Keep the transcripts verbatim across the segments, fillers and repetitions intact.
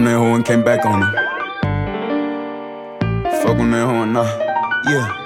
that hoe and came back on her. Fuck on that hoe and nah, yeah.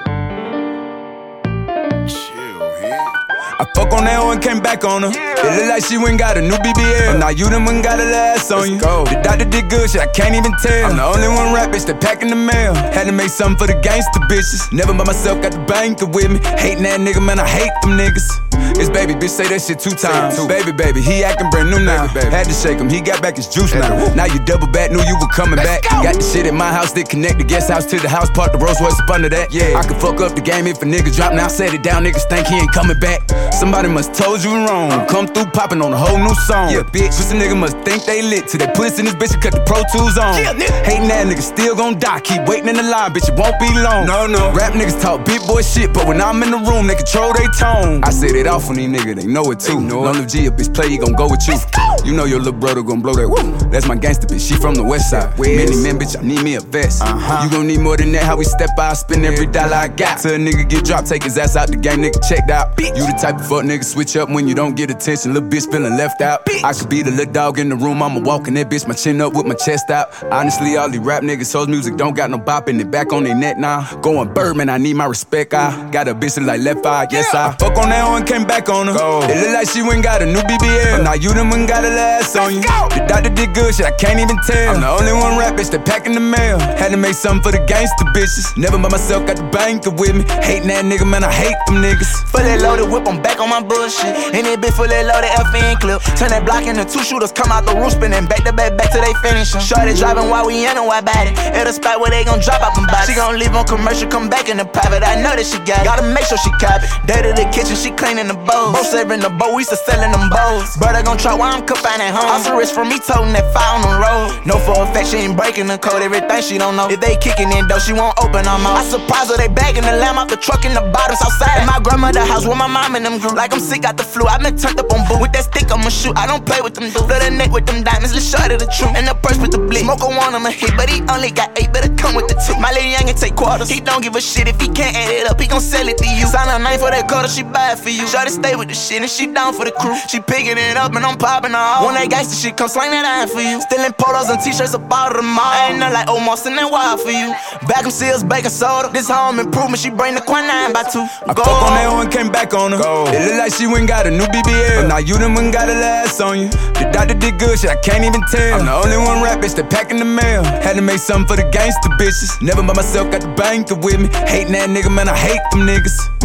I fuck on that hoe and came back on her. It look like she went got a new B B L. Now you done went got a last on you. Go. The doctor did good shit, I can't even tell. I'm the only one rap bitch that pack in the mail. Had to make something for the gangster bitches. Never by myself, got the banker with me. Hating that nigga, man, I hate them niggas. It's baby, bitch, say that shit two times. Two. Baby, baby, he acting brand new now. Baby, baby. Had to shake him, he got back his juice now. Now you double back, knew you were coming Let's back. Go. Got the shit at my house, they connect the guest house to the house, park the Rolls Royce up under that. Yeah, I can fuck up the game if a nigga drop. Now set it down, niggas think he ain't coming back. Somebody must told you wrong. Come through popping on a whole new song. Yeah, bitch, pussy nigga must think they lit till they pussy in this bitch and cut the Pro Tools on. Yeah, hating that nigga still gon' die. Keep waiting in the line, bitch, it won't be long. No, no. Rap niggas talk big boy shit, but when I'm in the room, they control they tone. I set it off on these niggas, they know it too. Don't live G, a bitch play, he gon' go with you. You know your little brother gon' blow that woo. That's my gangster bitch, she from the west side. Many men, bitch, I need me a vest. Uh-huh. You gon' need more than that, how we step out, spend every dollar I got. Till a nigga get dropped, take his ass out the game, nigga checked out. Bitch. You the type of fuck nigga switch up when you don't get attention, little bitch feeling left out. Bitch. I could be the little dog in the room, I'ma walk in that bitch, my chin up with my chest out. Honestly, all these rap niggas, hoes music don't got no bop in it, back on their neck now. Going Birdman, I need my respect, I got a bitch like left eye, yes I. Fuck on that hoe and came back on her. Go. It look like she went got a new B B L. Now you done went got a last on you. The doctor did good shit, I can't even tell. I'm the only one rap bitch that pack in the mail. Had to make something for the gangster bitches. Never by myself, got the banker with me. Hating that nigga, man, I hate them niggas. Fully loaded whip, I'm back on my bullshit. And it been fully loaded F N clip. Turn that block into two shooters, come out the roof, spinning back to back, back till they finish em. Shorty driving while we in a white body. At a spot where they gon' drop out them bodies. She gon' leave on commercial, come back in the private. I know that she got it. Gotta make sure she cop it. Day to the kitchen, she cleaning the bowls. Both serving the bowl, we used to selling them bowls. Brother gon' try while I'm confined at home. Also rich from me, toting that fire on the road. No for a fact, she ain't breaking the code. Everything she don't know. If they kicking in though, she won't open her mouth. I surprise her, they bagging the lamb out the truck in the bottoms outside. In my grandmother house where my mom and them grew. Like I'm sick, got the flu. I been turned up on boo. With that stick, I'ma shoot. I don't play with them dudes. Blood the neck with them diamonds, let's short of the truth. And the purse with the blick. Smoke a one on my hit, but he only got eight. Better come with the two. My lady young and take quarters. He don't give a shit if he can't add it up. He gon' sell it to you. Sign a name for that quarter, she buy it for you. Shorty stay with the shit and she down for the crew. She picking it up and I'm popping her off. When that gangsta shit come slang that iron for you. Stealing polos and t-shirts about the mall. I ain't nothing like Omos and that wild for you. Vacuum seals, baking soda. This home improvement, she bring the quinine by two. I Go fuck on that hoe and came back on her. Go. It look like she went got a new B B L. Now you done went got a last on you. The doctor did good shit, I can't even tell. I'm the only one rap bitch that pack in the mail. Had to make something for the gangster bitches. Never by myself, got the banker with me. Hating that nigga, man, I hate them niggas.